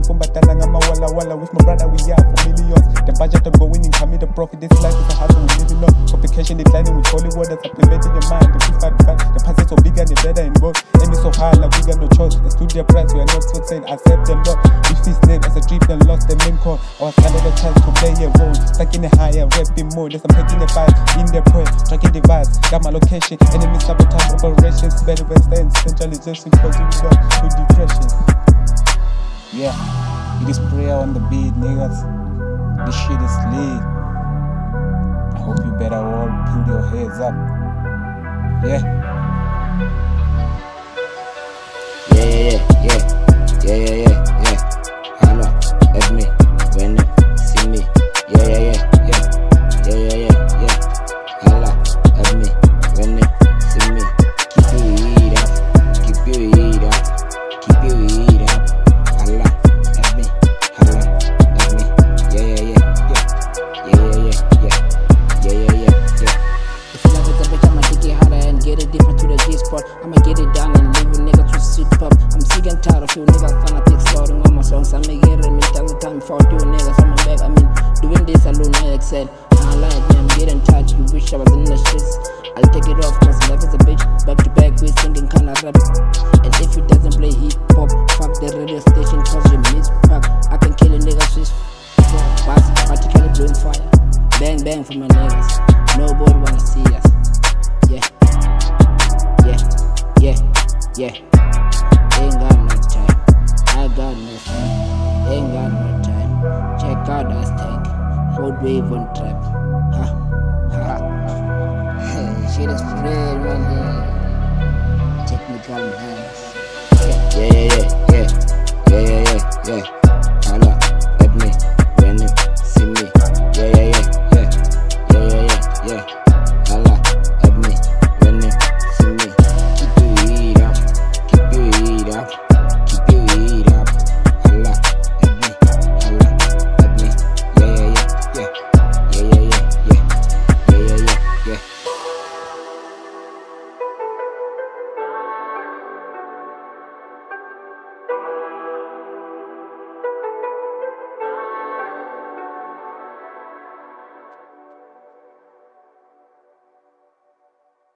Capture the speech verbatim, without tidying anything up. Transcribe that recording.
kumbatana ngama walla walla. With my brother we are for millions. The budget of going in, come the profit. This life is a hustle, we living on. Complication declining with holy water supplementing your mind. The fight, fight. The past is so big and the better involved. Aim is so high like we got no choice. The studio price, we are not so saying accept the law. If his name as a dream then lost the main call. I was handed a chance to play a role. Stuck in a higher rapping mode. As I'm taking a fight in the prey. Tracking device, got my location. Enemy sabotage operations. Better when staying centralization causing loss to depression. Yeah, it is prayer on the beat, niggas. This shit is lit. I hope you better all pull your heads up. Yeah. Yeah, yeah, yeah, yeah, yeah, yeah, yeah. Hello, let me, when you see me. Yeah, yeah, yeah, yeah, yeah, yeah, yeah, yeah. Hello, let me, when you see me. Keep your heat up, keep your heat up, keep your heat up. Hello, let me, hello, let me. Yeah, yeah, yeah, yeah, yeah, yeah, yeah, yeah, yeah, yeah, yeah. If you love it, then bitch, I'ma dig it harder and get it deeper to the G spot. I'ma get it done and leave a nigga to sit pop. I'm sick and tired of you niggas fanatics starting on my songs. I'ma get it, me tell the time before you niggas on my back. I mean, doing this alone, I excel. I like me, I'm getting touched. You wish I was in the streets. I'll take it off, cause life is a bitch. Back to back, we singing kinda rap. And if it doesn't play hip hop, fuck the radio station, cause you miss fuck. I can kill a nigga switch. Bars, particularly blowing fire. Bang bang for my niggas. Nobody wanna see us. Yeah, yeah, yeah, yeah. Ain't got no time. I got no time. Ain't got no time. Check out that tank. Road wave on trap. Ha, ha, ha. Hey, shit is real, man. Technical hands. Yeah, yeah, yeah, yeah, yeah, yeah, yeah, yeah.